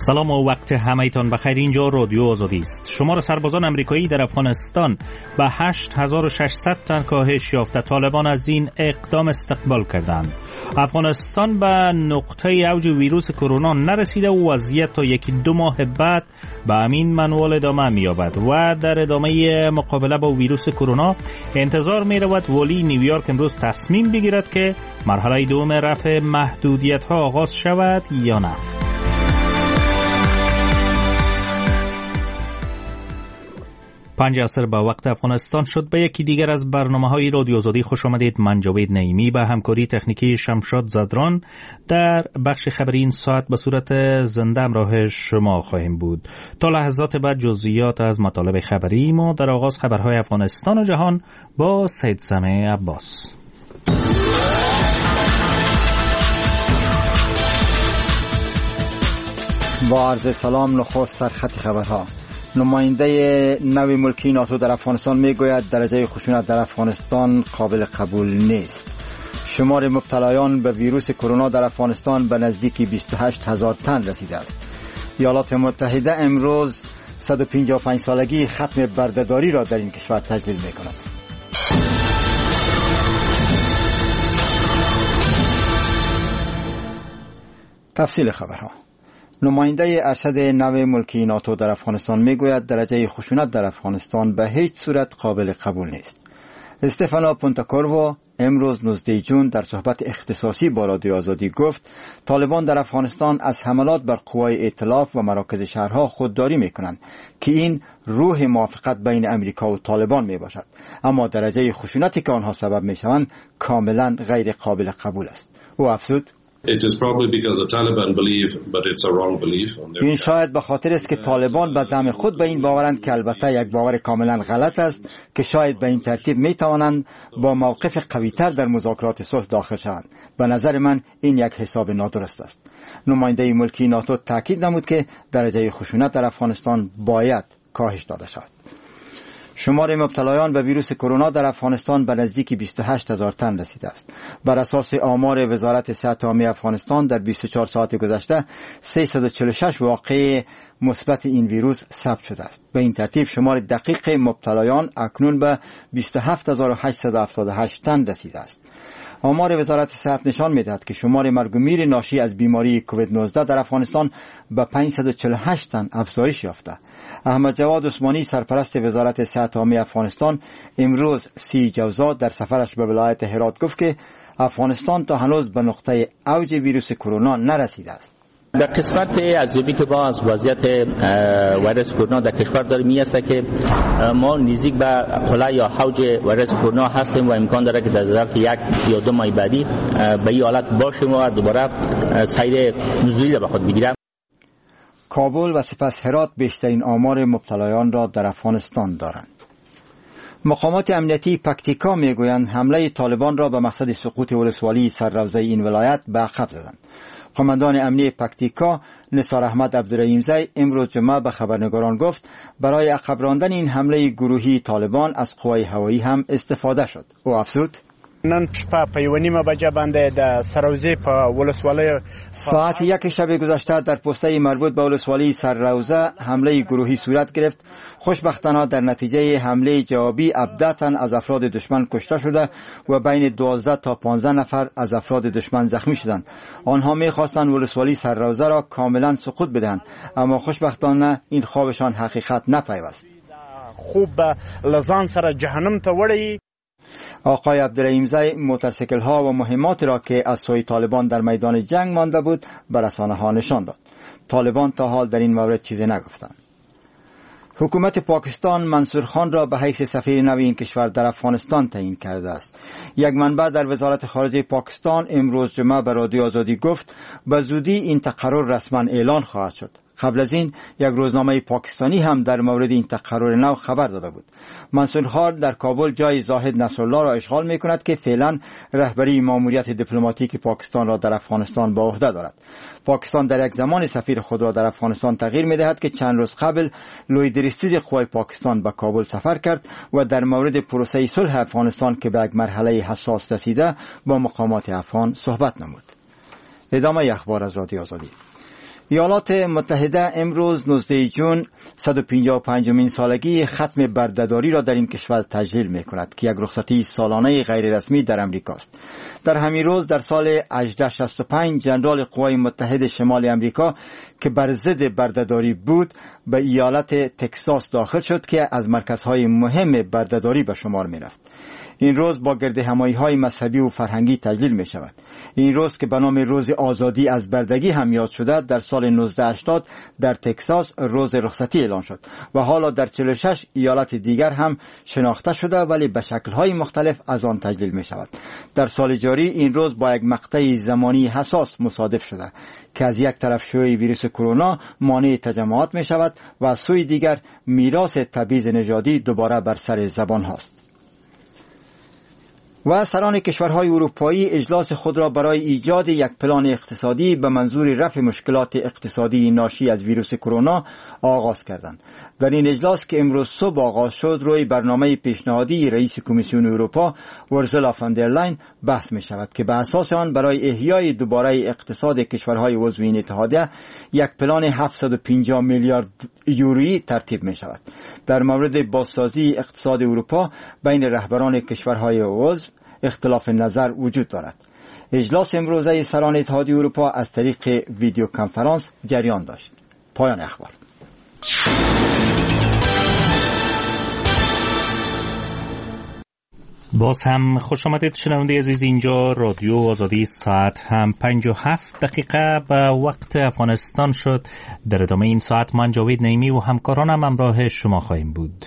سلام و وقت همه‌تان بخیر. اینجا رادیو آزادی است. شمار سربازان آمریکایی در افغانستان به 8600 تن کاهش یافته. طالبان از این اقدام استقبال کردند. افغانستان به نقطه اوج ویروس کرونا نرسیده و وضعیت تا 1-2 ماه بعد به همین منوال ادامه می‌یابد و در ادامه مقابله با ویروس کرونا انتظار می‌رود ولی نیویورک امروز تصمیم بگیرد که مرحله دوم رفع محدودیت‌ها آغاز شود یا نه. 5 عصر به وقت افغانستان شد. به یکی دیگر از برنامه‌های رادیو آزادی خوش آمدید. من جاوید نعیمی به همکاری تکنیکی شمشاد زدران در بخش خبری این ساعت به صورت زنده همراه شما خواهیم بود. تا لحظات بعد جزئیات از مطالب خبری ما در آغاز خبرهای افغانستان و جهان با سید سامع عباس. با عرض سلام، نخست سرخط خبرها. نماینده نوی ملکی ناتو در افغانستان میگوید درجه خشونت در افغانستان قابل قبول نیست. شمار مبتلایان به ویروس کرونا در افغانستان به نزدیک 28000 تن رسیده است. ایالات متحده امروز 155 سالگی ختم بردهداری را در این کشور تجلیل می‌کند. تفصیل خبرها. نماینده ارشد نوی ملکی ناتو در افغانستان میگوید درجه خشونت در افغانستان به هیچ صورت قابل قبول نیست. استفانو پونتاکورو امروز 19 جون در صحبت اختصاصی با رادیو آزادی گفت طالبان در افغانستان از حملات بر قوای ائتلاف و مراکز شهرها خودداری میکنند که این روح موافقت بین امریکا و طالبان میباشد، اما درجه خشونتی که آنها سبب میشوند کاملا غیر قابل قبول است. او افزود این شاید به خاطر است که طالبان به زعم خود به این باورند که البته یک باور کاملا غلط است که شاید به این ترتیب می توانند با موقف قوی‌تر در مذاکرات صلح داخل شوند. به نظر من این یک حساب نادرست است. نماینده ملکی ناتو تاکید نمود که درجه خشونت در افغانستان باید کاهش داده شود. شمار مبتلایان به ویروس کرونا در افغانستان به نزدیک 28000 تن رسیده است. بر اساس آمار وزارت صحت عامه افغانستان در 24 ساعت گذشته 346 واقعه مثبت این ویروس ثبت شده است. به این ترتیب شمار دقیق مبتلایان اکنون به 27878 تن رسیده است. آمار وزارت صحت نشان می‌دهد که شمار مرگ و میر ناشی از بیماری کووید 19 در افغانستان به 548 تن افزایش یافته. احمد جواد عثمانی سرپرست وزارت صحت عامه افغانستان امروز 30 جوزا در سفرش به ولایت هرات گفت که افغانستان تا هنوز به نقطه اوج ویروس کرونا نرسیده است. در قسمت ارزیابی که با از وضعیت ویروس کرونا در کشور داریم این است که ما نزدیک به قله یا اوج ویروس کرونا هستیم و امکان داره که در ظرف 1 یا 2 ماه بعدی به این حالت باشیم و دوباره سیر نزولی به خود بگیریم. کابل و سپس هرات بیشترین آمار مبتلایان را در افغانستان دارند. مقامات امنیتی پکتیکا میگویند حمله طالبان را به مقصد سقوط ولسوالی سرروزه این ولایت به عقب زدند. قماندان امنی پکتیکا نثار احمد عبدالرحیمزی امروز جمعه به خبرنگاران گفت برای عقب راندن این حمله گروهی طالبان از قوای هوایی هم استفاده شد. او افزود نن شپه په 1:30 بجه باندې د سروزه په ولسوالۍ ساعت 1 شب گذشته در پسته مربوط به ولسوالی سرروزه حمله گروهی صورت گرفت. خوشبختانه در نتیجه حمله جوابی 17 تن از افراد دشمن کشته شده و بین 12 تا 15 نفر از افراد دشمن زخمی شدند. آنها می‌خواستند ولسوالی سرروزه را کاملا سقوط بدهند، اما خوشبختانه این خوابشان حقیقت نپیوست. خوب لزان سره جهنم ته وړي. آقای عبدالرحیمزی موتورسیکل ها و مهمات را که از سوی طالبان در میدان جنگ مانده بود به رسانه ها نشان داد. طالبان تا حال در این مورد چیزی نگفتند. حکومت پاکستان منصور خان را به حیث سفیر نو این کشور در افغانستان تعیین کرده است. یک منبع در وزارت خارجه پاکستان امروز جمعه به رادیو آزادی گفت به زودی این تقرر رسما اعلان خواهد شد. قبل از این یک روزنامه پاکستانی هم در مورد این تقرر نو خبر داده بود. منصور خان در کابل جای زاهد نصرالله را اشغال می کند که فعلا رهبری ماموریت دیپلماتیک پاکستان را در افغانستان به عهده دارد. پاکستان در یک زمان سفیر خود را در افغانستان تغییر می دهد که چند روز قبل لوی دریستیز قوای پاکستان به کابل سفر کرد و در مورد پروسه صلح افغانستان که به یک مرحله حساس رسیده با مقامات افغان صحبت نمود. ادامه اخبار از رادیو آزادی. ایالات متحده امروز 19 جون 155مین سالگی ختم بردهداری را در این کشور تجلیل می کند که یک رخصتی سالانه غیر رسمی در امریکا است. در همین روز در سال 1865 ژنرال قوای متحده شمال امریکا که بر ضد بردهداری بود به ایالت تکساس داخل شد که از مرکزهای مهم بردهداری به شمار می رفت. این روز با گردهمایی‌های مذهبی و فرهنگی تجلیل می شود. این روز که به نام روز آزادی از بردگی هم یاد شده در سال 1980 در تکساس روز رخصتی اعلان شد و حالا در 46 ایالت دیگر هم شناخته شده ولی به شکل‌های مختلف از آن تجلیل می شود. در سال جاری این روز با یک مقطع زمانی حساس مصادف شده که از یک طرف شیوع ویروس کرونا مانع تجمعات می شود و از سوی دیگر میراث تبعیض نژادی دوباره بر سر زبان هاست. و سران کشورهای اروپایی اجلاس خود را برای ایجاد یک پلان اقتصادی به منظور رفع مشکلات اقتصادی ناشی از ویروس کرونا آغاز کردند. در این اجلاس که امروز صبح آغاز شد روی برنامه پیشنهادی رئیس کمیسیون اروپا اورسولا فان در لاین بحث می شود که به اساس آن برای احیای دوباره اقتصاد کشورهای عضو این اتحادیه یک پلان 750 میلیارد یورویی ترتیب می شود. در مورد بازسازی اقتصاد اروپا بین رهبران کشورهای عضو اختلاف نظر وجود دارد. اجلاس امروزه سران اتحادیه اروپا از طریق ویدیو کنفرانس جریان داشت. پایان اخبار. باز هم خوش آمدید شنونده عزیز، اینجا رادیو آزادی، ساعت هم 57 دقیقه به وقت افغانستان شد. در ادامه این ساعت من جاوید نعیمی و همکارانم همراه شما خواهیم بود.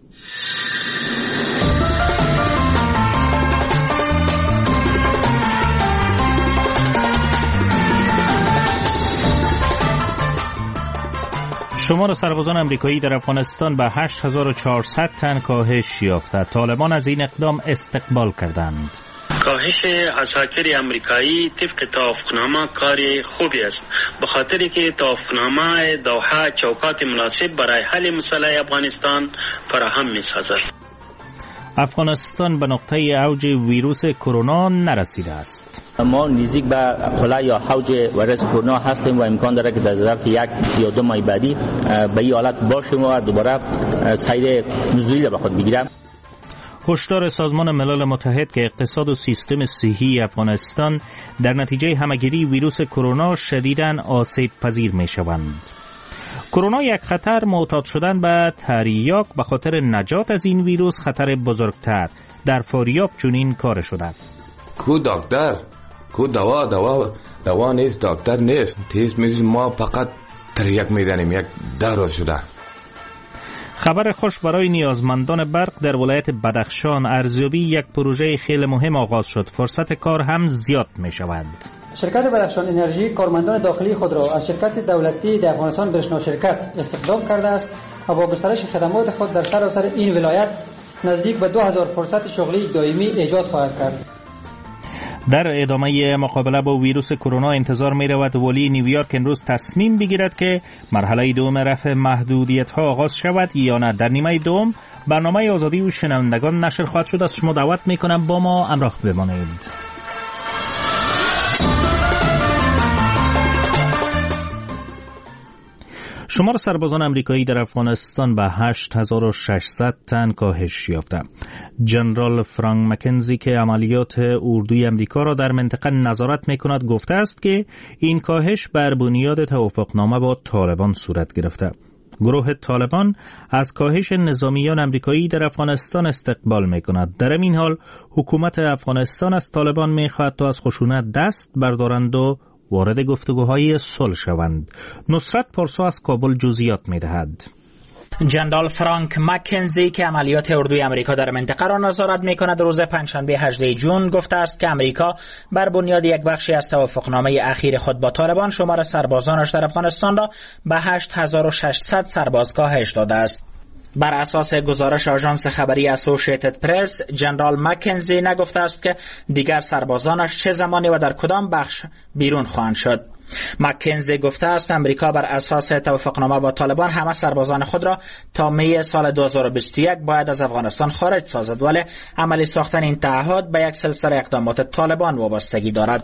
شمار سربازان امریکایی در افغانستان به 8400 تن کاهش یافته. طالبان از این اقدام استقبال کردند. کاهش عساکر امریکایی طبق توافقنامه کار خوبی است، به خاطر که توافقنامه دوحه چوکات مناسب برای حل مسئله افغانستان فراهم می‌سازد. افغانستان به نقطه اوج ویروس کرونا نرسیده است. ما نزدیک به قله یا اوج ویروس کرونا هستیم و امکان داره که در ظرف 1 یا 2 ماه بعدی به این حالت باشیم و دوباره سیر نزولی را به خود بگیریم. هشدار سازمان ملل متحد که اقتصاد و سیستم صحی افغانستان در نتیجه همهگیری ویروس کرونا شدیداً آسیب پذیر می شوند. کرونا یک خطر، معتاد شدن به تریاک به خاطر نجات از این ویروس خطر بزرگتر. در فاریاب چنین کار شده. کو دکتر، کو دوا نیست، دکتر نیست. تیز میز ما فقط تریاک میزنیم، یک دارو شده. خبر خوش برای نیازمندان برق در ولایت بدخشان. ارزیابی یک پروژه خیلی مهم آغاز شد. فرصت کار هم زیاد می شود. شرکت بدخشان انرژی کارمندان داخلی خود را از شرکت دولتی در افغانستان برشنا شرکت استخدام کرده است و با گسترش خدمات خود در سراسر این ولایت نزدیک به 2000 فرصت شغلی دائمی ایجاد خواهد کرد. در ادامه مقابله با ویروس کرونا انتظار می رود ولی نیویورک امروز تصمیم بگیرد که مرحله دوم رفع محدودیت ها آغاز شود یا نه. در نیمه دوم برنامه آزادی و شنوندگان نشر خواهد شد. از شما دعوت می کنم با ما همراه بمانید. شمار سربازان امریکایی در افغانستان به 8600 تن کاهش یافته. ژنرال فرانک مکنزی که عملیات اردوی امریکا را در منطقه نظارت می‌کند گفته است که این کاهش بر بنیاد توافقنامه با طالبان صورت گرفته. گروه طالبان از کاهش نظامیان امریکایی در افغانستان استقبال می‌کند. در این حال حکومت افغانستان از طالبان می‌خواهد تا از خشونت دست بردارند و وارد گفتگوهای صلح شوند. نصرت پارسا از کابل جزئیات می‌دهد. ژنرال فرانک مکنزی که عملیات اردوی امریکا در منطقه را نظارت می‌کند روز پنجشنبه 18 جون گفته است که امریکا بر بنیاد یک بخشی از توافقنامه اخیر خود با طالبان شمار سربازانش در افغانستان را به 8600 سرباز کاهش داده است. بر اساس گزارش آژانس خبری اسوسییتد پرس، ژنرال مکنزی نگفته است که دیگر سربازانش چه زمانی و در کدام بخش بیرون خواهند شد. مکنزی گفته است امریکا بر اساس توافقنامه با طالبان همه سربازان خود را تا می سال 2021 باید از افغانستان خارج سازد، ولی عملی ساختن این تعهد به یک سلسله اقدامات طالبان وابستگی دارد.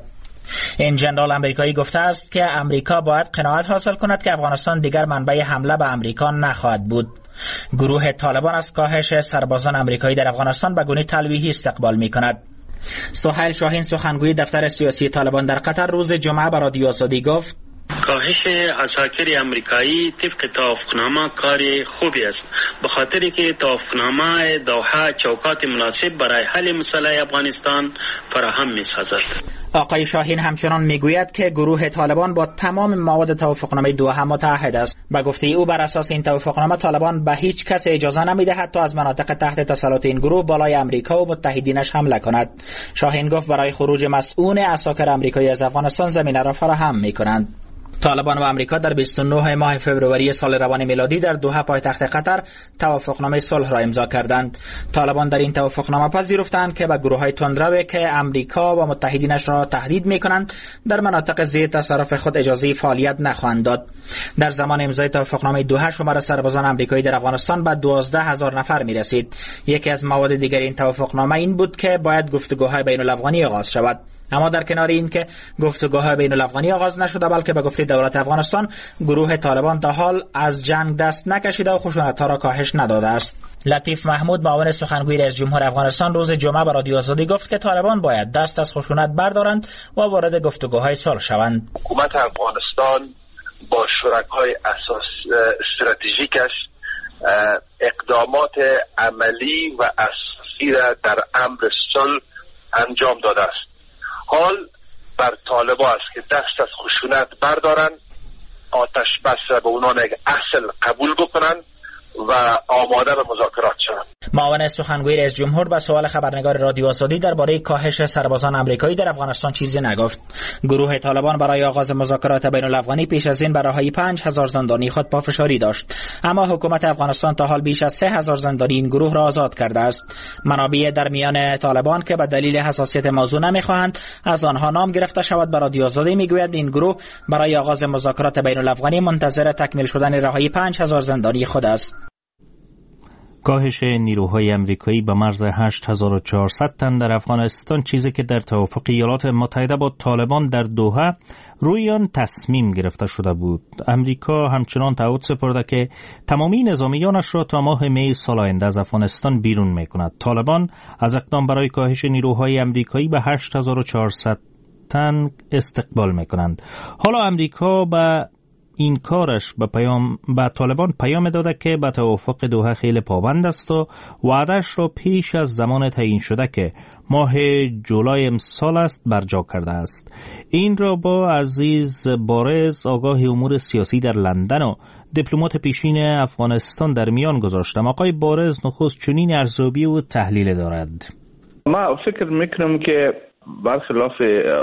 این جنرال امریکایی گفته است که امریکا باید قناعت حاصل کند که افغانستان دیگر منبع حمله به امریکا نخواهد بود. گروه طالبان از کاهش سربازان امریکایی در افغانستان به گونه تلویحی استقبال می‌کند. سهیل شاهین سخنگوی دفتر سیاسی طالبان در قطر روز جمعه به رادیو آزادی گفت کاهش عساکر امریکایی طبق توافقنامه کار خوبی است، به خاطری که توافقنامه دوحه چوکات مناسب برای حل مسئله افغانستان فراهم می‌سازد. آقای شاهین همچنان میگوید که گروه طالبان با تمام مواد توافقنامه دوحه متحد است. به گفته او بر اساس این توافقنامه طالبان به هیچ کس اجازه نمیدهد تا از مناطق تحت تسلط این گروه بالای امریکا و متحدینش حمله کند. شاهین گفت برای خروج مسئول عساکر امریکایی از افغانستان زمینه را فراهم میکنند. طالبان و امریکا در 29 ماه فوریه سال روان میلادی در دوحه پایتخت قطر توافقنامه صلح را امضا کردند. طالبان در این توافقنامه پذیرفتند که به گروه‌های تندرو که امریکا و متحدینش را تهدید می‌کنند در مناطق زیر تصرف خود اجازه فعالیت نخواهند داد. در زمان امضای توافقنامه دوحه شمار سربازان امریکایی در افغانستان به 12000 نفر می‌رسید. یکی از مواد دیگر این توافقنامه این بود که باید گفتگوهای بین‌الافغانی آغاز شود. اما در کنار این که گفتگوهای بین الافغانی آغاز نشده، بلکه به گفته دولت افغانستان گروه طالبان تا حال از جنگ دست نکشیده و خشونت‌ها را کاهش نداده است. لطیف محمود معاون سخنگوی رئیس جمهور افغانستان روز جمعه به رادیو آزادی گفت که طالبان باید دست از خشونت بردارند و وارد گفتگوهای صلح شوند. حکومت افغانستان با شرکای استراتژیکش اقدامات عملی و اساسی را در امر صلح انجام داده است. حال بر طالبان است که دست از خشونت بردارن، آتش بس را به عنوان یک اصل قبول بکنن و آماده به مذاکرات شوند. معاون سخنگوی رئیس جمهور به سوال خبرنگار رادیو آزادی درباره کاهش سربازان امریکایی در افغانستان چیزی نگفت. گروه طالبان برای آغاز مذاکرات بین الافغانی پیش از این برای 5000 زندانی خود پافشاری داشت، اما حکومت افغانستان تا حال بیش از 3000 زندانی این گروه را آزاد کرده است. منابع در میان طالبان که به دلیل حساسیت موضوع نمیخواهند از آنها نام گرفته شود به رادیو آزادی میگویند این گروه برای آغاز مذاکرات بین الافغانی منتظر تکمیل شدن رهایی 5000 زندانی خود است. کاهش نیروهای امریکایی به مرز 8400 تن در افغانستان چیزی که در توافق ایالات متحده با طالبان در دوحه روی آن تصمیم گرفته شده بود. امریکا همچنان تعهد سپرده که تمامی نظامیانش را تا ماه می سال آینده از افغانستان بیرون می‌کند. طالبان از اقدام برای کاهش نیروهای امریکایی به 8400 تن استقبال می‌کنند. حالا امریکا به این کارش به طالبان پیام داده که به توافق دوحه خیلی پابند است و وعدهش را پیش از زمان تعیین شده که ماه جولای امسال است برجا کرده است. این را با عزیز بارز آگاه امور سیاسی در لندن و دیپلمات پیشین افغانستان در میان گذاشتم. آقای بارز نخست چنین ارزیابی و تحلیل دارد. ما فکر میکنم که برخلاف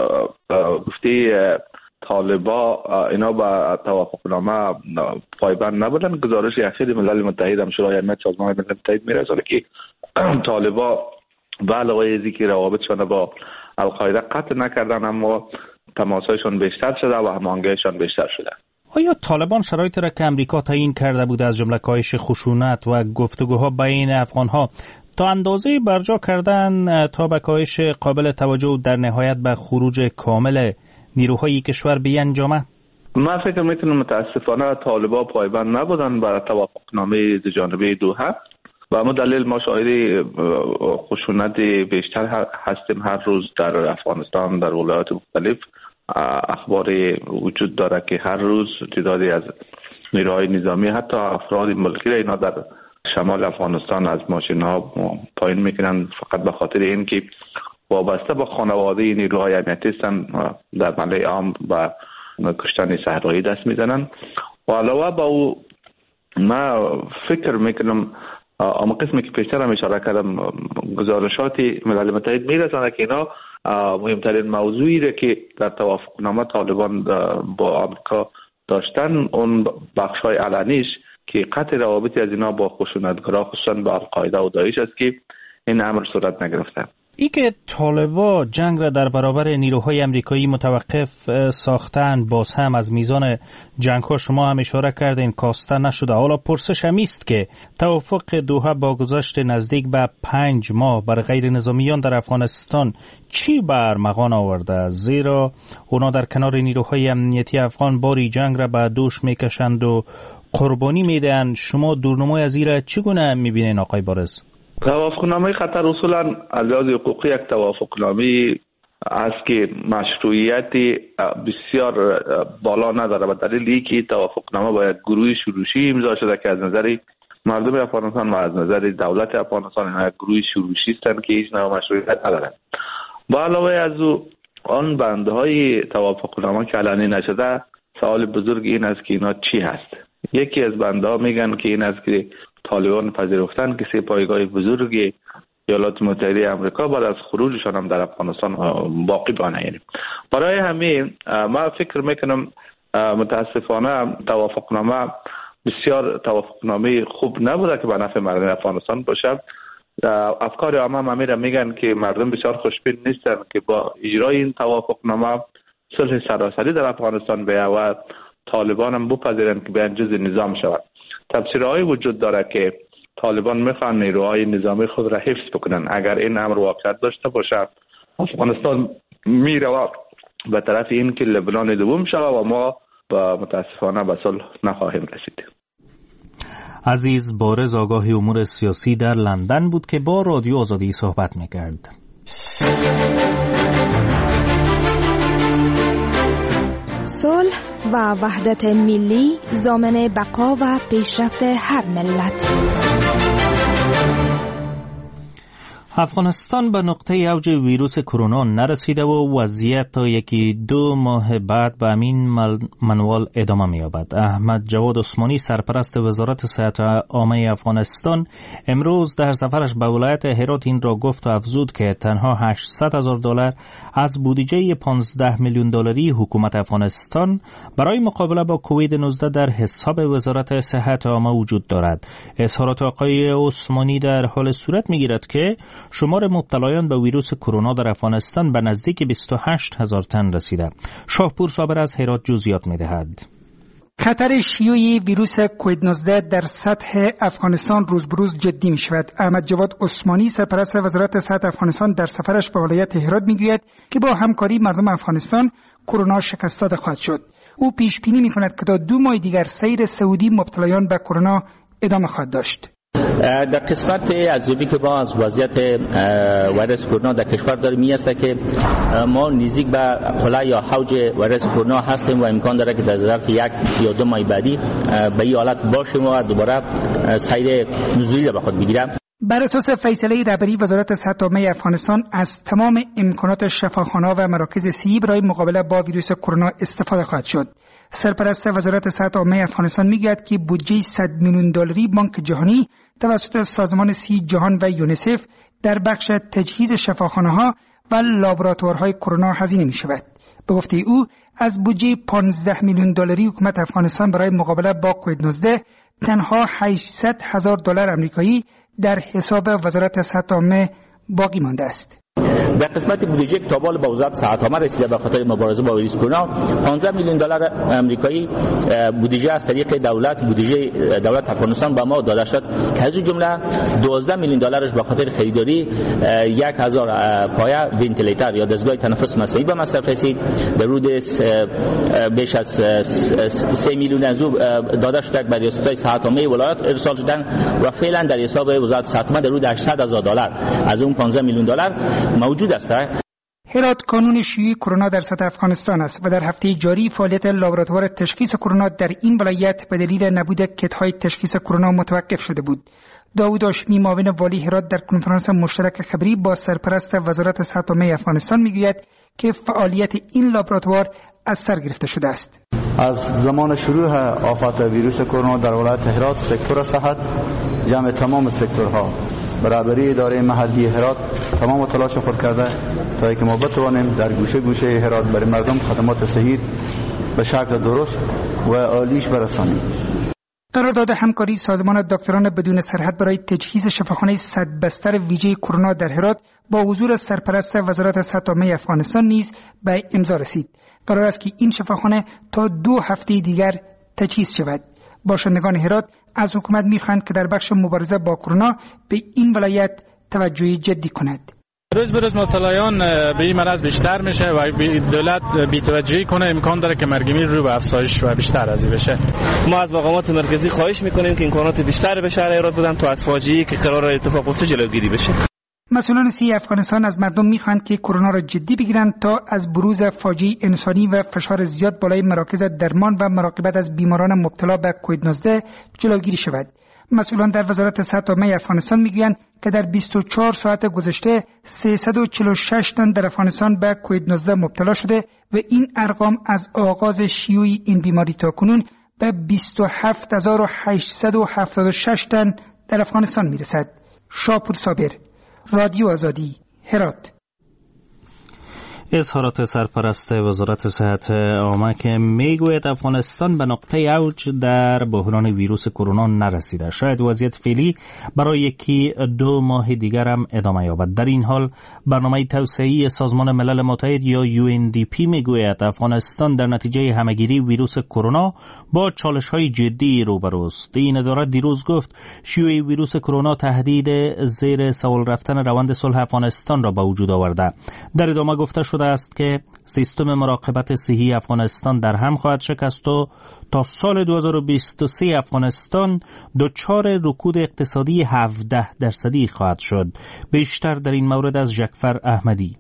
گفته طالبا اینا با توافقنامه پایبند نبودن. گزارش اخیر ملل متحد هم شورای امنیت سازمان ملل متحد میرسونه که طالبا به علاوه از اینکه روابطشان با القاعده قطع نکردن اما تماسایشان بیشتر شده و هماهنگیشان بیشتر شده. آیا طالبان شرایطی را که امریکا تعیین کرده بود از جمله کاهش خشونت و گفتگوها بین افغانها تا اندازه برجا کردن تا به کاهش قابل توجه در نهایت به خروج کامل نیروهای کشور بیانجامه؟ من فکر میکنم متاسفانه طالبان پایبند نبودن بر توافقنامه دوجانبه دوحه و اما دلیل ما شاهد خشونت بیشتر هستیم. هر روز در افغانستان در ولایات مختلف اخبار وجود داره که هر روز تعدادی از نیروهای نظامی حتی افراد ملکی را اینا در شمال افغانستان از ماشین ها پایین میکنن فقط به خاطر این که وابسته با خانواده نیروهای امنیتی هستن در ملای عام و کشتن صحرایی دست میزنن. و علاوه با او ما فکر میکنم اما قسمی که پیشتر هم اشاره کردم گزارشات ملل متحد میرسانه که اینا مهمترین موضوعی را که در توافقنامه طالبان با آمریکا داشتن اون بخش‌های علنیش که قطع روابطی از اینا با خشونتگرا خصوصا با القاعده و داعش است که این امر صورت نگرفته. ای که طالبا جنگ را در برابر نیروهای امریکایی متوقف ساختن، باز هم از میزان جنگ ها شما هم اشاره کردین کاسته نشده. حالا پرسش هم است که توافق دوحه با گذشت نزدیک به 5 ماه بر غیر نظامیان در افغانستان چی بر مغان آورده؟ زیرا اونا در کنار نیروهای امنیتی افغان باری جنگ را به دوش میکشند و قربانی میدن. شما دورنمای از ایره چگونه میبینین آقای بارز؟ توافقنامه قطر اصولا از لحاظ حقوقی یک توافقنامه است که مشروعیت بسیار بالا نداره و دلیل اینکه توافقنامه با یک گروه شروشی امضا شده که از نظر مردم افغانستان و از نظر دولت افغانستان یک گروه شروشی هستند که هیچ نوع مشروعیت ندارند. با علاوه از آن بندهای توافقنامه که علنی نشده، سوال بزرگ این است که اینا چی هست. یکی از بندها میگن که این است که طالبان پذیرفتن که 3 پایگاه بزرگ ایالات متحده آمریکا بعد از خروجشان هم در افغانستان باقی بمانه. یعنی برای همین ما فکر میکنم متاسفانه توافقنامه بسیار توافقنامه خوب نبوده که به نفع مردم افغانستان باشه. افکار عامه میره میگن که مردم بسیار خوشبین نیستن که با اجرای این توافقنامه صلح سراسری در افغانستان بیاید و طالبان هم بپذیرند که بیان جزء نظام شود. تفسیرهای وجود داره که طالبان میخوان نیروهای نظامی خود را حفظ بکنن. اگر این امر واقعیت داشته باشه، افغانستان میره به طرف این که لبنان دوم شود و ما متاسفانه به صلح نخواهیم رسید. عزیز بارز آگاه امور سیاسی در لندن بود که با رادیو آزادی صحبت میکرد. صلح و وحدت ملی ضامن بقا و پیشرفت هر ملت. افغانستان به نقطه اوج ویروس کرونا نرسیده و وضعیت تا 1-2 ماه بعد به همین منوال ادامه می‌یابد. احمد جواد عثمانی سرپرست وزارت صحت عامه افغانستان امروز در سفرش به ولایت هرات این را گفت و افزود که تنها $800,000 از بودجه $15 میلیون حکومت افغانستان برای مقابله با کووید 19 در حساب وزارت صحت عامه وجود دارد. اظهارات آقای عثمانی در حال صورت می‌گیرد که شمار مبتلایان به ویروس کرونا در افغانستان به نزدیک 28,000 تن رسیده. شاهپور صابر از هرات جزئیات می‌دهد. خطر شیوع ویروس کووید 19 در سطح افغانستان روز به روز جدی می شود. احمد جواد عثمانی سرپرست وزارت صحت افغانستان در سفرش به ولایت هرات میگوید که با همکاری مردم افغانستان کرونا شکست داده خواهد شد. او پیش بینی می کند که تا 2 ماه دیگر سیر سعودی مبتلایان به کرونا ادامه خواهد داشت. در قسمت ارزیابی که ما از وضعیت ویروس کرونا در کشور داریم این است که ما نزدیک به قله یا حوج ویروس کرونا هستیم و امکان داره که در ظرف 1 یا 2 ماه بعدی به این حالت باشیم و دوباره سیر نزولی را به خود بگیریم. بر اساس فیصله رهبری وزارت صحت عامه افغانستان از تمام امکانات شفاخانه‌ها و مراکز صحی برای مقابله با ویروس کرونا استفاده خواهد شد. سرپرست وزارت صحت عامه افغانستان میگوید که بودجه $100 میلیون بانک جهانی توسط سازمان صحی جهان و یونیسف در بخش تجهیز شفاخانه‌ها و لابراتوارهای کرونا هزینه می شود. به گفته او از بودجه $15 میلیون حکومت افغانستان برای مقابله با کووید 19 تنها $800,000 آمریکایی در حساب وزارت صحت عامه باقی مانده است. در قسمت بودجه تابال با وزارت صحت عامه رسیده به خاطر مبارزه با ویروس کرونا $15 میلیون آمریکایی بودجه از طریق بودجه دولت افغانستان به ما داده شد که از جمله $12 میلیون به خاطر خریداری 1,000 پایه ونتیلیتر یا دستگاه تنفس مصنوعی به مصرف رسید. در حدود بیش از 3 میلیون از داده شده به ریاست‌های صحت عامه ولایات ارسال شدن و فعلا در حساب وزارت صحت عامه در حدود $800,000 از اون $15 میلیون موجود است. هرات کانون شیوع کرونا در سطح افغانستان است و در هفته جاری فعالیت لابراتوار تشخیص کرونا در این ولایت به دلیل نبود کیت‌های تشخیص کرونا متوقف شده بود. داوود هاشمی معاون والی هرات در کنفرانس مشترک خبری با سرپرست وزارت صحت عامه افغانستان میگوید که فعالیت این لابراتوار از سر گرفته شده است. از زمان شروع آفات ویروس کرونا در ولایت هرات سکتور صحت جمع تمام سکتورها برابری اداره محلی هرات تمام تلاش خود کرده تا اینکه ما بتوانیم در گوشه گوشه هرات برای مردم خدمات صحی به شکل درست و عالیش برسانیم. قرارداد همکاری سازمان دکتران بدون سرحد برای تجهیز شفاخانه 100 بستر ویژه کرونا در هرات با حضور سرپرست وزارت صحت عامه افغانستان نیز به امضا رسید. قرار است که این شفاخانه تا 2 هفته دیگر تجهیز شود. باشندگان هرات از حکومت می‌خواهند که در بخش مبارزه با کرونا به این ولایت توجه جدی کند. روز به روز مبتلایان به این مرض بیشتر میشه و دولت بی‌توجهی کنه، امکان داره که مرگ‌میر رو به افزایش و بیشتر از این بشه. ما از مقامات مرکزی خواهش میکنیم که امکانات بیشتر به شهر هرات بدن تا از فاجعه‌ای که قرار اتفاق بیفته جلوگیری بشه. مسئولان صحی افغانستان از مردم میخواهند که کرونا را جدی بگیرند تا از بروز فاجعه انسانی و فشار زیاد بالای مراکز درمان و مراقبت از بیماران مبتلا به کووید 19 جلوگیری شود. مسئولان در وزارت صحت عامه افغانستان میگویند که در 24 ساعت گذشته 346 تن در افغانستان به کووید 19 مبتلا شده و این ارقام از آغاز شیوع این بیماری تا کنون به 27876 تن در افغانستان میرسد. شاپور صابر، رادیو آزادی، هرات. اظهارات سرپرست وزارت صحت عامه که میگوید افغانستان به نقطه اوج در بحران ویروس کرونا نرسیده. شاید وضعیت فعلی برای 1-2 ماه دیگر هم ادامه یابد. در این حال برنامه توسعه‌ای سازمان ملل متحد یا UNDP میگوید افغانستان در نتیجه همهگیری ویروس کرونا با چالش‌های جدی روبروست. این اداره دیروز گفت شیوع ویروس کرونا تهدید زیر سوال رفتن روند صلح افغانستان را به وجود آورده. در ادامه گفته شد است که سیستم مراقبت صحی افغانستان در هم خواهد شکست و تا سال 2023 افغانستان دچار رکود اقتصادی 17% خواهد شد. بیشتر در این مورد از ژکفر احمدی.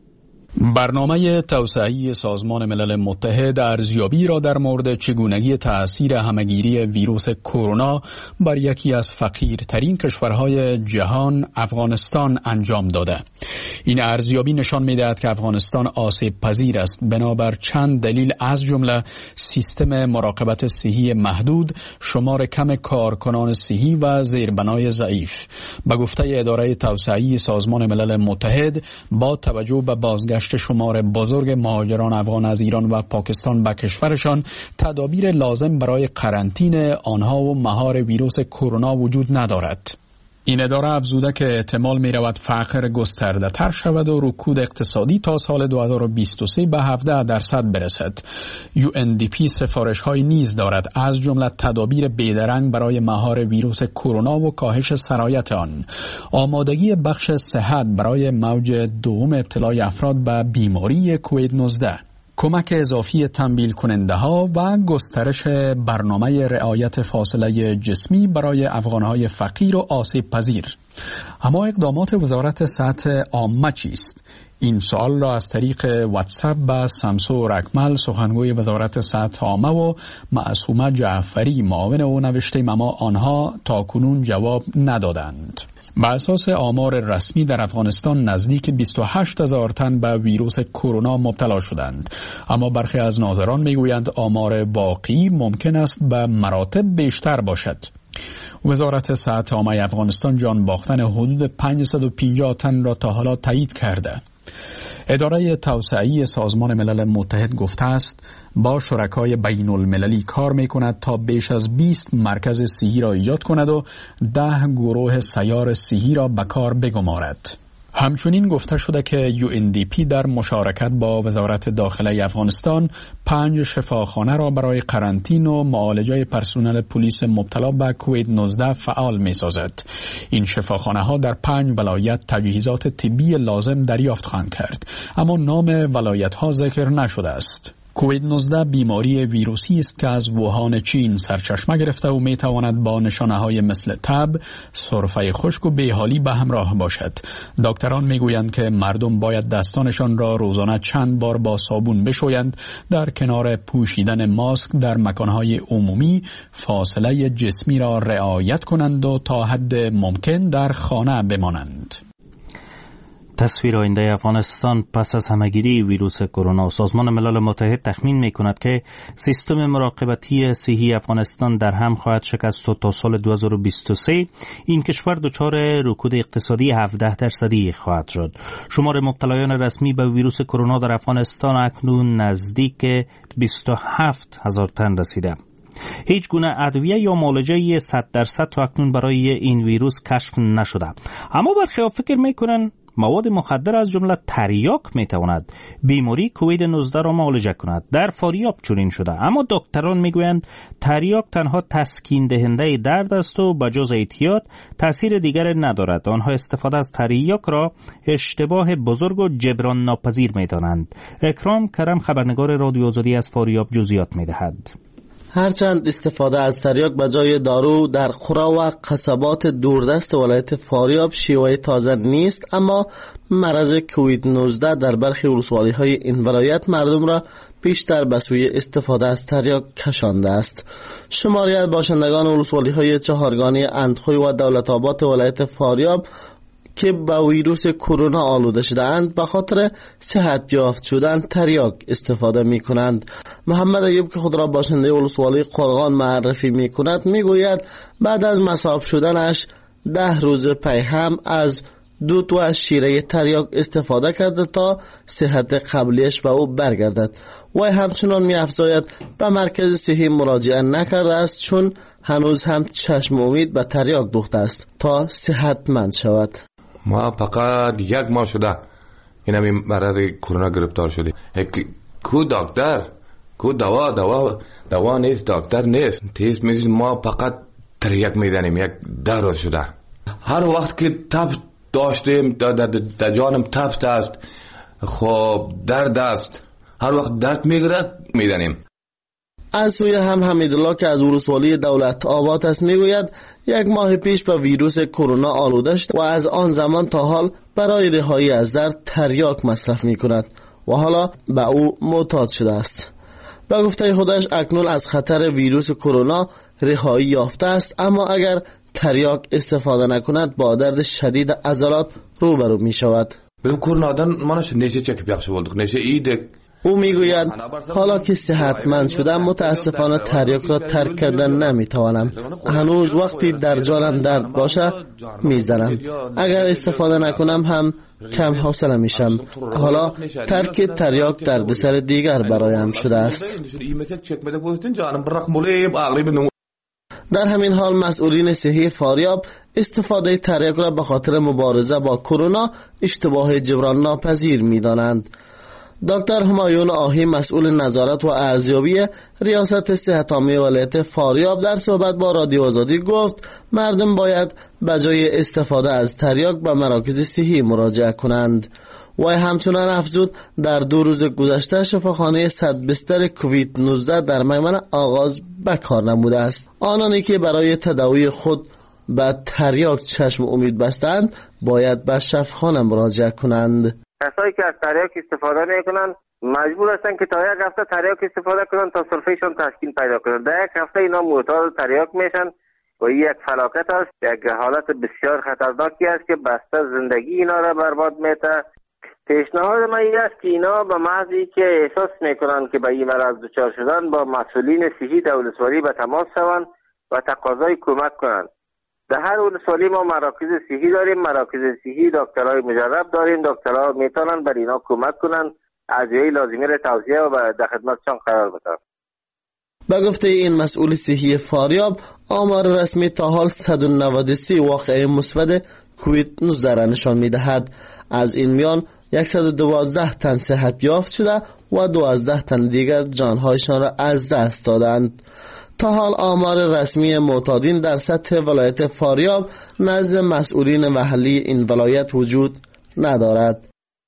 برنامه توسعه‌ای سازمان ملل متحد ارزیابی را در مورد چگونگی تأثیر همهگیری ویروس کرونا بر یکی از فقیرترین کشورهای جهان افغانستان انجام داده. این ارزیابی نشان می‌دهد که افغانستان آسیب پذیر است بنابر چند دلیل، از جمله سیستم مراقبت صحی محدود، شمار کم کارکنان صحی و زیربنای ضعیف. به گفته اداره توسعه‌ای سازمان ملل متحد، با توجه به بازگشت شمار بزرگ مهاجران افغان از ایران و پاکستان به کشورشان، تدابیر لازم برای قرنطینه آنها و مهار ویروس کرونا وجود ندارد. این اداره افزوده که احتمال می رود فقر گسترده تر شود و رکود اقتصادی تا سال 2023 به 17% برسد. UNDP سفارش های نیز دارد، از جمله تدابیر بیدرنگ برای مهار ویروس کرونا و کاهش سرایت آن، آمادگی بخش صحت برای موج دوم ابتلای افراد به بیماری کووید 19، کمک اضافی تنبیل کننده ها و گسترش برنامه رعایت فاصله جسمی برای افغانهای فقیر و آسیب پذیر. اما اقدامات وزارت صحت عامه چیست؟ این سوال را از طریق واتساپ به سمسور اکمل، سخنگوی وزارت صحت عامه، و معصومه جعفری، معاون او نوشتیم، اما آنها تا کنون جواب ندادند. بر اساس آمار رسمی در افغانستان نزدیک 28,000 تن به ویروس کرونا مبتلا شدند، اما برخی از ناظران میگویند آمار واقعی ممکن است به مراتب بیشتر باشد. وزارت صحت عامه افغانستان جان باختن حدود 550 تن را تا حالا تایید کرده. اداره توسعه‌ای سازمان ملل متحد گفته است با شرکای بین المللی کار می کند تا بیش از 20 مرکز صحی را ایجاد کند و 10 گروه سیار صحی را به کار بگمارد. همچنین گفته شده که UNDP در مشارکت با وزارت داخله افغانستان 5 شفاخانه را برای قرنطینه و معالجه پرسنل پلیس مبتلا به کووید 19 فعال می سازد. این شفاخانه ها در 5 ولایت تجهیزات طبی لازم دریافت خواهند کرد، اما نام ولایت ها ذکر نشده است. کووید 19 بیماری ویروسی است که از ووهان چین سرچشمه گرفته و می تواند با نشانه‌های مثل تب، سرفه خشک و بیحالی به همراه باشد. دکتران می گویند که مردم باید دستانشان را روزانه چند بار با صابون بشویند، در کنار پوشیدن ماسک در مکانهای عمومی فاصله جسمی را رعایت کنند و تا حد ممکن در خانه بمانند. تصویر آینده افغانستان پس از همهگیری ویروس کرونا. سازمان ملل متحد تخمین می‌کند که سیستم مراقبتی صحی افغانستان در هم خواهد شکست و تا سال 2023 این کشور دچار رکود اقتصادی 17% خواهد شد. شمار مبتلایان رسمی به ویروس کرونا در افغانستان اکنون نزدیک 27,000 تن رسیده. هیچ گونه ادویه یا معالجه 100% تا اکنون برای این ویروس کشف نشده. اما برخی فکر میکنن مواد مخدر از جمله تریاک میتواند بیماری کووید 19 را معالجه کند. در فاریاب چنین شده، اما دکتران میگویند تریاک تنها تسکین دهنده درد است و بجز احتیاط تاثیر دیگر ندارد. آنها استفاده از تریاک را اشتباه بزرگ و جبران ناپذیر میدانند. اکرام کرم خبرنگار رادیو آزادی از فاریاب جزئیات میدهد. هرچند استفاده از تریاک بجای دارو در قرى و قصبات دوردست ولایت فاریاب شیوه تازه نیست، اما مرض کووید 19 در برخی ولسوالی‌های این ولایت مردم را بیشتر به سوی استفاده از تریاک کشانده است. شماری از باشندگان ولسوالی‌های چهارگانی اندخوی و دولت‌آباد ولایت فاریاب که با ویروس کرونا آلوده شده‌اند به خاطر صحت یافت شدن تریاک استفاده می کنند. محمد ایوب که خود را باشنده ولسوالی قرغان معرفی می کند می گوید بعد از مصاب شدنش 10 روز پی هم از دود و شیره تریاک استفاده کرده تا صحت قبلیش به او برگردد. و همچنان می افزاید به مرکز صحی مراجعه نکرده است چون هنوز هم چشم امید به تریاک دوخته است تا صحتمند شود. ما فقط 1 ماه شده این همین مرض کرونا گرفتار شده. کو دکتر، کو دوا نیست، دکتر نیست. تیست میزید ما فقط تریاک میزنیم. 10 روز شده. هر وقت که تب داشتیم در جانم تب است، خب درد است، هر وقت درد میگیره میزنیم. از سوی هم حمیدالله که از ولسوالی دولت آباد است میگوید 1 ماه پیش به ویروس کرونا آلوده شد و از آن زمان تا حال برای رهایی از درد تریاک مصرف می کند و حالا به او معتاد شده است. به گفته خودش اکنون از خطر ویروس کرونا رهایی یافته است، اما اگر تریاک استفاده نکند با درد شدید عضلات روبرو می شود. به کرونا منش نشه چک بیاخش بولدق نشه ایده. او میگوید حالا که صحتمند شدم متاسفانه تریاک را ترک کردن نمیتوانم. هنوز وقتی در جانم درد باشه میزنم. اگر استفاده نکنم هم کم حوصله میشم. حالا ترک تریاک دردسر دیگر برایم شده است. در همین حال مسئولین صحی فاریاب استفاده تریاک را به خاطر مبارزه با کرونا اشتباه جبران ناپذیر میدانند. دکتر همایون آهی مسئول نظارت و ارزیابی ریاست صحت عامه ولایت فاریاب در صحبت با رادیو آزادی گفت مردم باید بجای استفاده از تریاک به مراکز صحی مراجعه کنند. و همچنان افزود در 2 روز گذشته شفاخانه 100 بستر کووید 19 در میمن آغاز به کار نموده است. آنانی که برای تداوی خود به تریاک چشم امید بستند باید به شفاخانه مراجعه کنند. کسایی که از تریاک استفاده میکنن مجبور هستن که تا 1 هفته تریاک استفاده کنن تا سرفهشون تسکین پیدا کنن. در 1 هفته اینا معتاد تریاک میشن و این یک فلاکت است، یک حالت بسیار خطرناکی است که بسته زندگی اینا را برباد میته. پیشنهاد من این است که اینا به محضی که احساس میکنن که به این مرض دچار شدن با مسئولین صحی ولسوالی به تماس شوند و تقاضای کمک کنند. در هر ولسوالی ما مراکز صحی داریم، مراکز صحی دکترای مجرب داریم، دکترها میتونن بر اینا کمک کنن، ادویه لازمی را توزیع و در خدمتشان قرار بدن. به گفته این مسئول صحی فاریاب آمار رسمی تا حال 193 واقعه مثبت کووید 19 را نشان میدهد. از این میان 112 تن صحت یافت شده و 12 تن دیگر جانهایشان را از دست دادند. تا حال آمار رسمی معتادین در سطح ولایت فاریاب نزد مسئولین محلی این ولایت وجود ندارد.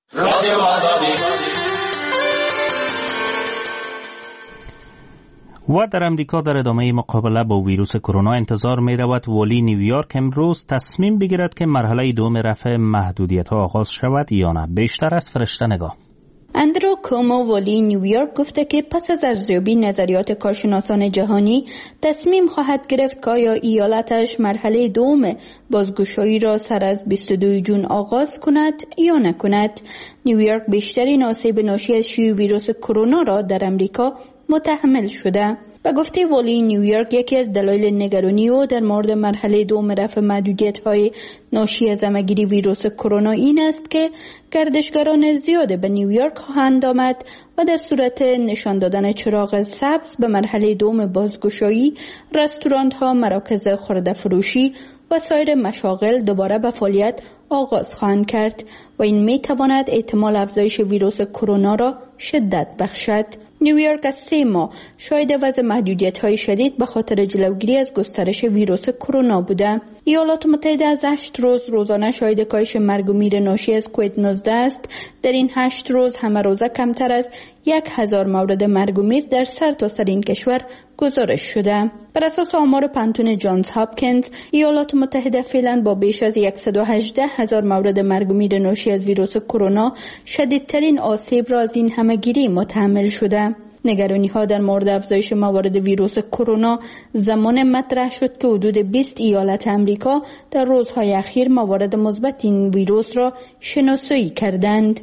و در امریکا در ادامه مقابله با ویروس کرونا انتظار می رود ولی نیویورک امروز تصمیم بگیرد که مرحله دوم رفع محدودیت ها آغاز شود یا نه. بیشتر از فرشته نگاه. اندرو کومو ولی نیویورک گفته که پس از ارزیابی نظریات کارشناسان جهانی تصمیم خواهد گرفت که آیا ایالتش مرحله دوم بازگشایی را سر از 22 جون آغاز کند یا نکند. نیویورک بیشترین آسیب ناشی از شیوع ویروس کرونا را در امریکا متحمل شده. به گفته والی نیویورک، یکی از دلایل نگرانی او در مورد مرحله دوم رفع محدودیت‌های ناشی از همه‌گیری ویروس کرونا این است که گردشگران زیاد به نیویورک خواهند آمد و در صورت نشان دادن چراغ سبز به مرحله دوم بازگشایی، رستوران‌ها، مراکز خورده فروشی و سایر مشاغل دوباره به فعالیت آغاز خواهند کرد و این می تواند احتمال افزایش ویروس کرونا را شدت بخشد. نیویورک از 3 ماه شاهد وضع محدودیت‌های شدید به خاطر جلوگیری از گسترش ویروس کرونا بوده. ایالات متحده از 8 روز روزانه شاهد کاهش مرگ و میر ناشی از کووید 19 است. در این 8 روز همه روزه کمتر از 1000 مورد مرگ و میر در سرتاسر این کشور گزارش شده. بر اساس آمار پانتون جانز هاپکینز، ایالات متحده فعلا با بیش از 118,000 مورد مرگ و میر ناشی از ویروس کرونا شدیدترین آسیب را از این همه‌گیری متحمل شده. نگرانی ها در مورد افزایش موارد ویروس کرونا زمان مطرح شد که حدود 20 ایالت امریکا در روزهای اخیر موارد مثبت این ویروس را شناسایی کردند.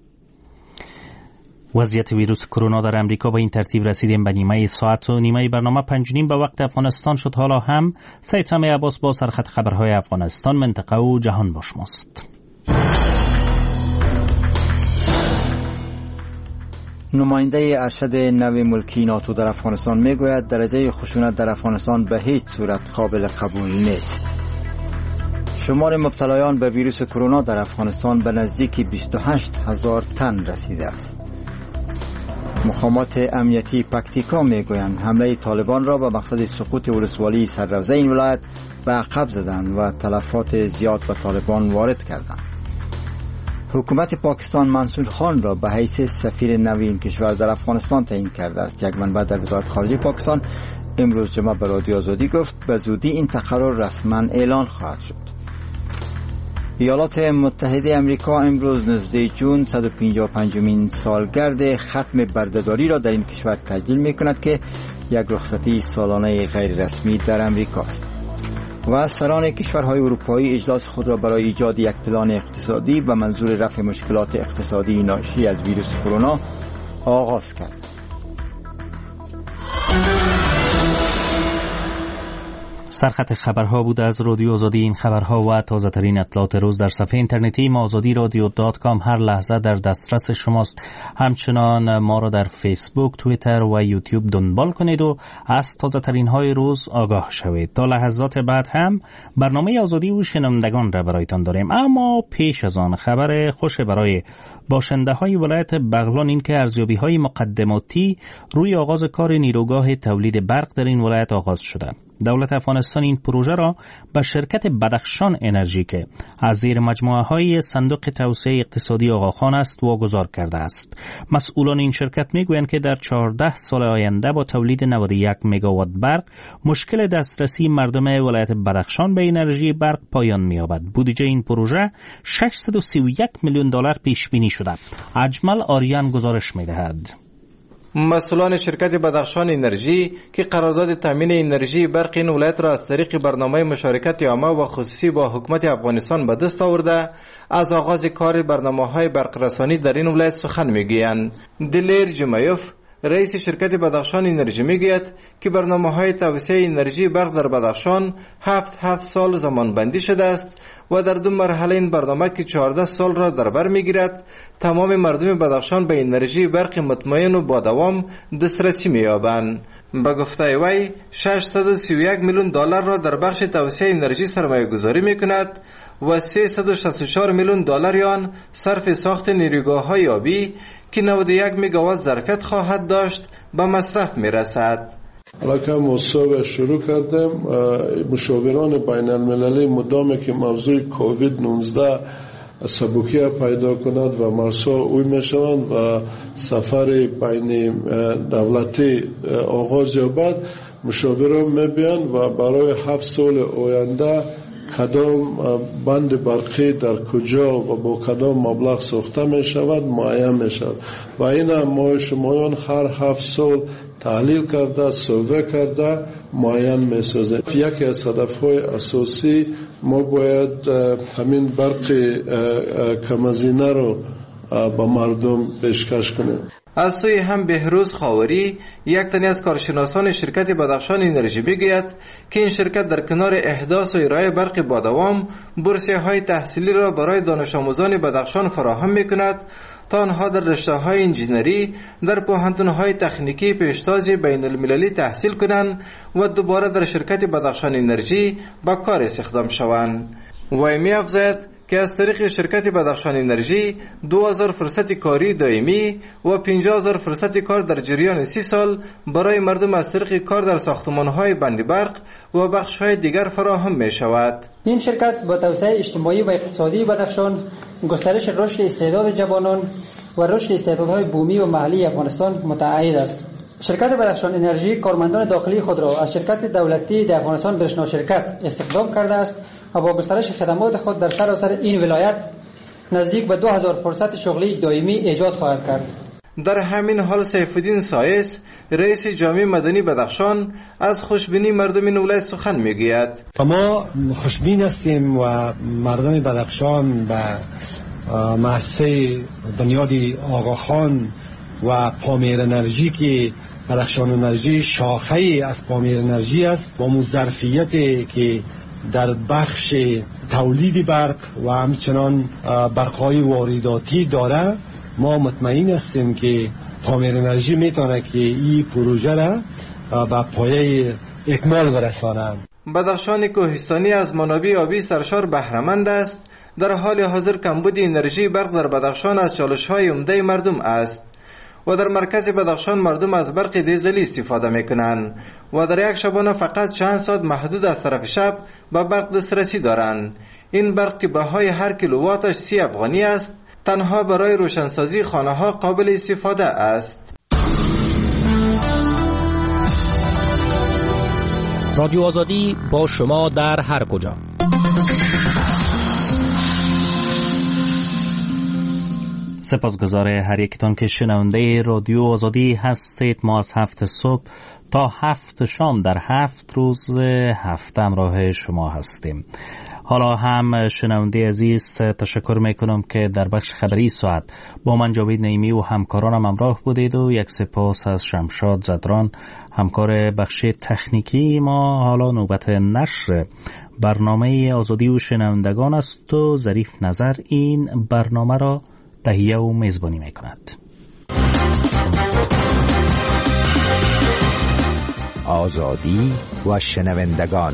وضعیت ویروس کرونا در امریکا به این ترتیب رسیدیم به نیمه ساعت و نیمه برنامه 5:30 به وقت افغانستان شد. حالا هم سید سامی عباس با سرخط خبرهای افغانستان، منطقه و جهان با شماست. نماینده ارشد نوی ملکی ناتو در افغانستان میگوید درجه خشونت در افغانستان به هیچ صورت قابل قبول نیست. شمار مبتلایان به ویروس کرونا در افغانستان به نزدیک 28,000 تن رسیده است. مقامات امنیتی پکتیکا میگویند حمله طالبان را به مقصد سقوط ولسوالی سرروزه این ولایت به عقب زدند و تلفات زیاد به طالبان وارد کردند. حکومت پاکستان منصور خان را به حیث سفیر نوی این کشور در افغانستان تعیین کرده است. یک منبع در وزارت خارجه پاکستان امروز جمعه به رادیو آزادی گفت به زودی این تقرر رسما اعلان خواهد شد. ایالات متحده امریکا امروز 19 جون 155مین سالگرد ختم بردهداری را در این کشور تجلیل می کند که یک رخصتی سالانه غیر رسمی در امریکا است. و سران کشورهای اروپایی اجلاس خود را برای ایجاد یک پلان اقتصادی و منظور رفع مشکلات اقتصادی ناشی از ویروس کرونا آغاز کرد. سرخط خبرها بود از رادیو آزادی. این خبرها و تازه ترین اطلاعات روز در صفحه اینترنتی ما azadiradio.com هر لحظه در دسترس شماست. همچنان ما را در فیسبوک، توییتر و یوتیوب دنبال کنید و از تازه ترین های روز آگاه شوید. تا لحظات بعد هم برنامه آزادی و شنوندگان را برایتان داریم، اما پیش از آن خبر خوش برای باشنده های ولایت بغلان این که ارزیابی های مقدماتی روی آغاز کار نیروگاه تولید برق در این ولایت آغاز شده. دولت افغانستان این پروژه را به شرکت بدخشان انرژی که از زیر مجموعه های صندوق توسعه اقتصادی آقاخان است واگذار کرده است. مسئولان این شرکت میگویند که در 14 سال آینده با تولید 91 مگاوات برق مشکل دسترسی مردم ولایت بدخشان به انرژی برق پایان می‌یابد. بودجه این پروژه 631 میلیون دلار پیش بینی شده. اجمل آریان گزارش می‌دهد. مسئولان شرکت بدخشان انرژی که قرارداد تامین انرژی برق این ولایت را از طریق برنامه مشارکت عامه و خصوصی با حکومت افغانستان به دست آورده، از آغاز کار برنامه‌های برق رسانی در این ولایت سخن میگویند. دلیر جمعیف رئیس شرکت بدخشان انرژی میگوید که برنامه‌های توسعه انرژی برق در بدخشان 7 سال زمان بندی شده است و در 2 مرحله این برنامه که 14 سال را در بر میگیرد تمام مردم بدخشان به انرژی برق مطمئن و با دوام دسترسی می‌یابند. به گفته وی 631 میلیون دلار را در بخش توسعه انرژی سرمایه گذاری می‌کند و 364 میلیون دلار آن صرف ساخت نیروگاه‌های آبی که 91 مگاوات ظرفیت خواهد داشت به مصرف می‌رسد. حالا که مصاحبه شروع کردیم، مشاوران بین المللی مدام که موضوع کووید 19 سبکیه پیدا کند و مرسا اوی میشوند و سفر بین دولتی آغاز یابد، مشاوران میبینند و برای 7 سال آینده کدام بند برقی در کجا و با کدام مبلغ ساخته می شود معین می شود و این ما شمایان هر 7 سال تحلیل کرده، سروه کرده معین می سازیم. یکی از هدفهای اساسی ما باید همین برق کم هزینه رو با مردم پیشکش کنیم. از سوی هم بهروز خاوری، یک تن از کارشناسان شرکت بدخشان انرژی میگوید که این شرکت در کنار احداث و ارائه برق با دوام بورسیه های تحصیلی را برای دانش آموزان بدخشان فراهم میکند تا آنها در رشته‌های انجینری در پوهنتون‌های تکنیکی پیشتاز بین المللی تحصیل کنند و دوباره در شرکت بدخشان انرژی به کار استخدام شوند. و می‌افزاید که از طریق شرکت بدخشان انرژی 2000 فرصت کاری دائمی و 50000 فرصت کار در جریان 30 سال برای مردم از طریق کار در ساختمان‌های بند برق و بخش‌های دیگر فراهم می‌شود. این شرکت با توسعه اجتماعی و اقتصادی بدخشان، گسترش رشد استعداد جوانان و رشد استعدادهای بومی و محلی افغانستان متعهد است. شرکت بدخشان انرژی کارمندان داخلی خود را از شرکت دولتی در افغانستان برشنا شرکت استخدام کرده است و با گسترش خدمات خود در سراسر این ولایت نزدیک به 2000 فرصت شغلی دائمی ایجاد خواهد کرد. در همین حال سیف الدین سایس، رئیس جامعه مدنی بدخشان، از خوشبینی مردم این ولایت سخن میگوید. ما خوشبین هستیم و مردم بدخشان به مؤسسه بنیاد آقاخان و پامیر انرژی که بدخشان انرژی شاخه از پامیر انرژی است، با ظرفیتی که در بخش تولید برق و همچنان برق‌های وارداتی داره، ما مطمئن هستیم که پامیر انرژی میتونه که این پروژه را به پایه اکمال برساند. بدخشان کوهستانی از منابع آبی سرشار بهره‌مند است. در حال حاضر کمبود انرژی برق در بدخشان از چالش‌های عمده مردم است و در مرکز بدخشان مردم از برق دیزلی استفاده میکنند و در یک شبانه فقط چند ساعت محدود از طرف شب به برق دسترسی دارند. این برق که بهای هر کیلوواتش 30 افغانی است، تنها برای روشنسازی خانه‌ها قابل استفاده است. رادیو آزادی با شما در هر کجا. سپاسگزار هر یکتان که شنونده رادیو آزادی هستید. ما از 7 صبح تا 7 شام در 7 روز هفته همراه شما هستیم. حالا هم شنونده عزیز تشکر میکنم که در بخش خبری ساعت با من جاوید نعیمی و همکارانم همراه بودید و یک سپاس از شمشاد زدران همکار بخش تکنیکی ما. حالا نوبت نشر برنامه آزادی و شنوندگان است و ظریف نظر این برنامه را تهیه و میزبانی میکند. آزادی و شنوندگان.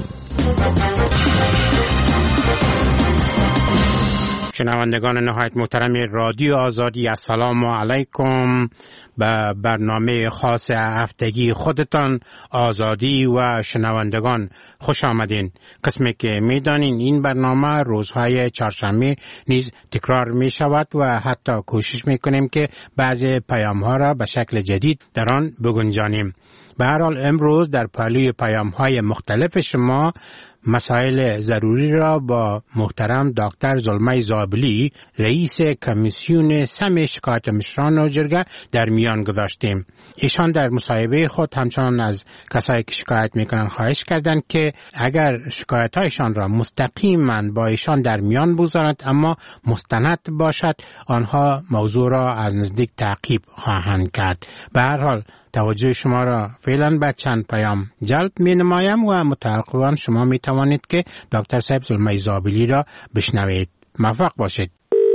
شنوندگان نهایت محترم رادیو آزادی، السلام علیکم. به برنامه خاص هفتگی خودتان آزادی و شنوندگان خوش آمدین. قسمی که میدانین این برنامه روزهای چهارشنبه نیز تکرار می شود و حتی کوشش می کنیم که بعضی پیام ها را به شکل جدید در آن بگنجانیم. به هر حال امروز در پهلوی پیام های مختلف شما مسائل ضروری را با محترم دکتر زلمه زابلی، رئیس کمیسیون سم شکایت مشران و جرگه در میان گذاشتیم. ایشان در مصاحبه خود همچنان از کسایی که شکایت میکنن خواهش کردند که اگر شکایت هایشان را مستقیما با ایشان در میان بگذارند اما مستند باشد، آنها موضوع را از نزدیک تعقیب خواهند کرد. به هر حال توجه شما را فعلا به چند پیام جلب می نمایم و متعاقباً شما می توانید که دکتر صاحب زلمه زابلی را بشنوید. موفق باشید.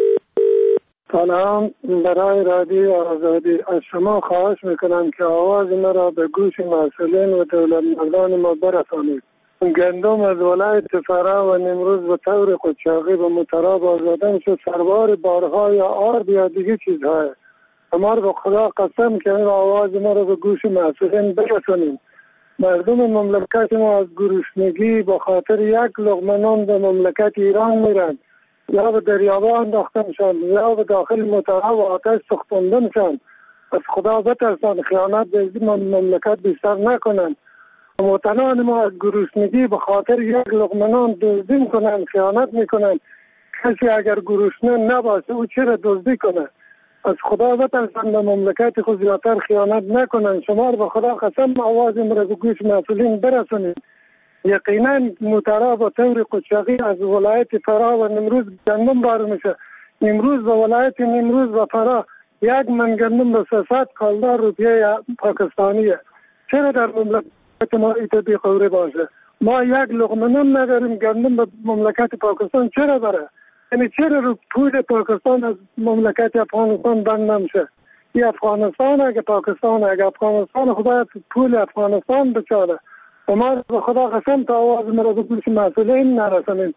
سلام، برای رادیو آزادی از شما خواهش میکنم که آواز مرا به گوش مسئولین و دولت مردان ما برسانید. گندم از ولایت فرا و نمروز به طور قاچاقی به متراب آزادن شد، سربار بارها یا آرد یا دیگه چیزهای. ما به خدا قسم که این آواز ما رو به گوش مسئولین برسانیم. مردم مملکت ما از گرسنگی به خاطر یک لقمه نان به مملکت ایران میرن، یا به دریابه انداخته میشن یا به داخل متراب و آتش سوختنده میشن. از خدا بترسن، خیانت به این مملکت بیشتر نکنن. وطنان ما از گرسنگی به خاطر یک لقمه نان دزدی میکنن، خیانت میکنن. کسی اگر گرسنه نباشه او چرا دزدی کنه؟ از خدا بترسن، به مملکت خود زیادتر خیانت نکنن. شما به خدا قسم آواز را به گوش مسئولین برسونید. یقینا متراب و طور قاچاقی از ولایت فرا و نمروز گندم بار میشه. نمروز و ولایت نمروز و فرا یک من گندم به 300 کالدار روپیه پاکستانیه. چرا در مملکت ما ایت بی خوری باشه؟ ما یک لقمه نون نداریم، گندم به مملکت پاکستان چرا بره؟ یعنی چرا رو پول پاکستان از مملکت افغانستان بند نمیشه؟ این افغانستان اگه پاکستان اگه افغانستان خدا پول افغانستان بچاله و ما به خدا قسم تا آواز مرا به گوش مسئولین نرسانیم.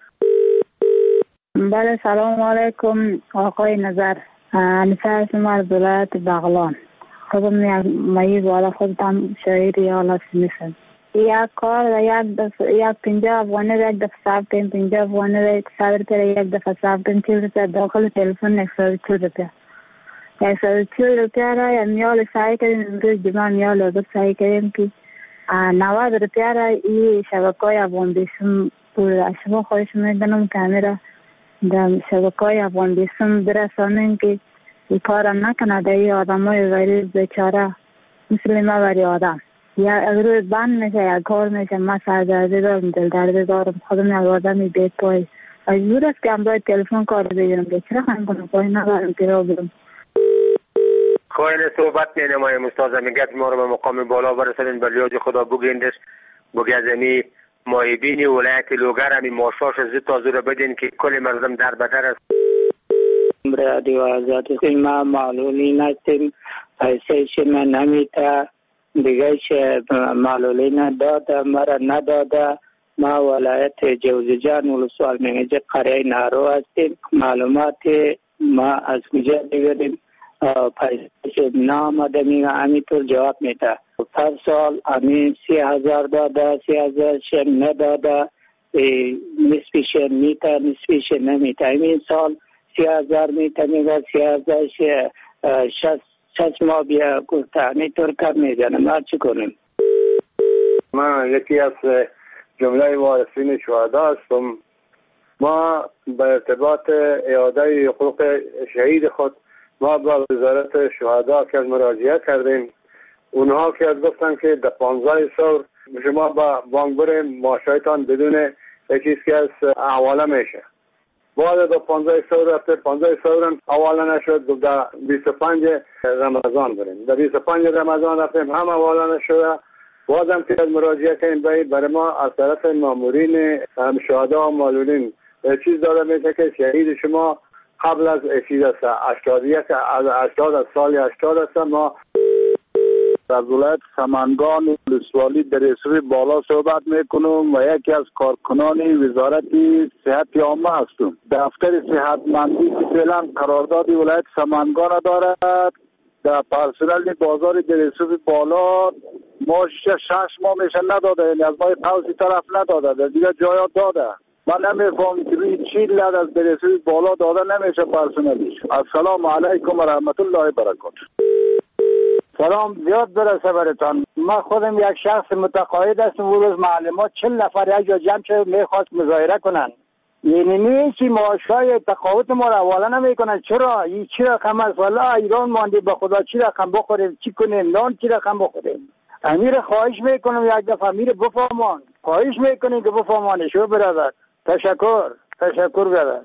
بله سلام علیکم آقای نظر، انیسه هستم از ولایت بغلان. خودم یک مایی بالا خودم شاعری حالت نیستم. یک کار یک 50 افغانی را یک دفعه صرف کنیم، 50 افغانی را 100 روپیه را یک دفعه صرف کنیم، 40 روپیه داخل تلفن 140 روپیه. 140 روپیه را میال سعی کردیم امروز جمعه میال رو سعی کردیم که 90 روپیه را این شبکه‌های افغان بیسم بود. شما خواهش می‌کنم کامیرا در شبکه‌های افغان بیسم برسانیم که این کار نکنه. در این آدم‌های غریب بیچاره مثل ما بری آدم اگر بند میشه یک کار میشه، من سردردی دارم، دلدردی دارم، خودم یک آدمی بیت پای مجبور است که همراه تلفن کار بگیرم که چرا خواهیم کنم پای ندارم که را برم. خواهین صحبت نمایم استاد میگه ما رو به مقام بالا برسانین، به لیاج خدا بگیندش بگی از امی مایبینی ولایت لوگر همی ماشاش زی تازو رو بدین که کل مردم در بدر است. رادیو آزادی ما معلولی هستیم، پیسهش من نمیته دیگه چه معلولی نداده مرا نداده. ما ولایت جوزجان ولسوال منیجه قریه نارو هستیم. معلومات ما از کجا بگیریم؟ پیسهش نامده میگه همینطور جواب میده. هر سال همین 30,000 داده، 30,000 نداده، نصفش میته نصفش نمیته. همین سال 30,000 میته میگه 30,000 60 ماه بیا گفته همینطور کم میزنه. ما چی کنیم؟ من یکی از جمله وارثین شهدا هستم. ما به ارتباط اعاده حقوق شهید خود ما با وزارت شهدا که مراجعه کردیم. اونها که از گفتن که در 15 سال شما با بانک بریم ماشایتان بدون چیزی که از حواله میشه. بعد در 15 سال رفته 15 سال حواله نشد. در 25 رمضان بریم. در 25 رمضان رفتیم هم حواله نشد. بازم که از مراجعه کردیم برای ما از طرف مامورین شهدا و معلولین چیز داده میشه که شهید شما قبل از چیز است 80 از سال 80 است. ما از ولایت سمنگان ولسوالی در رسوی بالا صحبت میکنم و یکی از کارکنان وزارت صحت عامه هستم. دفتر صحتمندی که فعلا قرارداد ولایت سمنگان دارد در پرسنل بازار در رسوی بالا ما 6 ماه میشه نداده، یعنی از ماه قوسی طرف نداده، در دیگه جایا داده. من نمیفهم که روی چی لد از درسوی بالا داده نمیشه پرسنلش. السلام علیکم و رحمت الله و برکاته. سلام زیاد برسه برتان. من خودم یک شخص متقاعد هستم. اون روز معلمات 40 نفر یک جا جمع شد میخواست مظاهره کنن. یعنی نیستی معاشای تقاعد ما را حواله نمیکنن. چرا؟ این چی رقم است؟ والله ایران ماندی به خدا چی رقم بخوریم؟ چی کنیم؟ نان چی رقم بخوریم؟ امیر خواهش میکنم یک دفعه امیر بفهمان. خواهش میکنیم که بفهمانه شو برادر. تشکر برادر.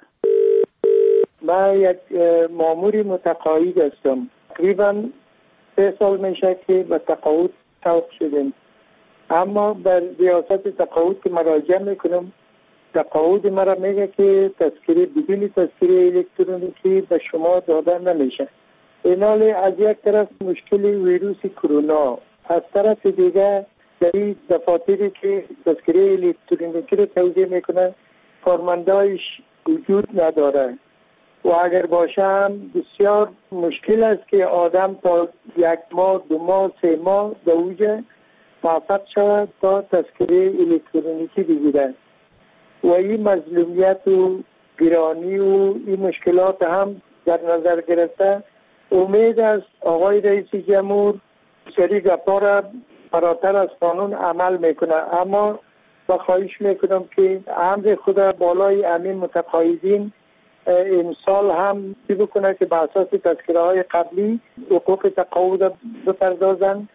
من یک ماموری متقاعد هستم. تقریبا 3 سال میشه که به تقاعد توقف شدیم، اما بر ریاست تقاعد که مراجعه میکنم تقاعد مرا میگه که تذکره بدون تذکره الکترونیکی به شما داده نمیشه. اینالی از یک طرف مشکل ویروس کرونا، از طرف دیگه در این دفاتری که تذکره الکترونیکی رو توزیع میکنه کارمندایش وجود نداره و اگر باشه هم بسیار مشکل است که آدم تا 1 ماه 2 ماه 3 ماه در اوج موفق شود تا تذکره الکترونیکی بگیرد و این مظلومیت و گرانی و این مشکلات هم در نظر گرفته امید است آقای رئیس جمهور سری گپا را فراتر از قانون عمل میکنه. اما با خواهش میکنم که امر خدا بالای امین متقاعدین امسال هم بکنه که به اساس تذکره های قبلی حقوق تقاعد بپردازند.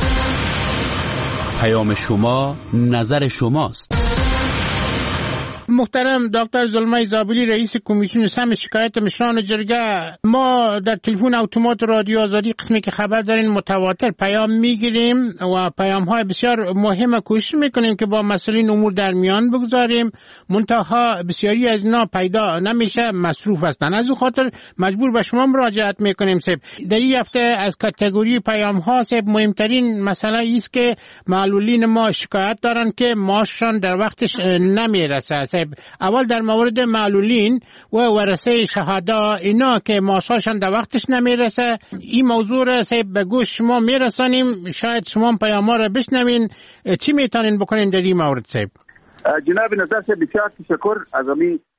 پیام شما نظر شماست. محترم دکتر زلمه زابلی رئیس کمیسیون سم شکایت مشران جرگه، ما در تلفن اتومات رادیو آزادی قسمی که خبر دارین متواتر پیام میگیریم و پیام های بسیار مهم کوشش میکنیم که با مسئولین امور در میان بگذاریم، منتها بسیاری از اینا پیدا نمیشه، مصروف هستن. از اون خاطر مجبور به شما مراجعت میکنیم. صاحب در این هفته از کاتگوری پیام ها صاحب مهمترین مسئله است که معلولین ما شکایت دارن که معاششان در وقتش نمیرسه. صاحب اول در مورد معلولین و ورثه شهدا اینا که معاششان در وقتش نمیرسه، این موضوع را صاحب به گوش شما میرسانیم، شاید شما پیام‌ها را بشنوین. چی میتونین بکنین در این مورد صاحب؟ جناب نظر سے بسیار تشکر از امی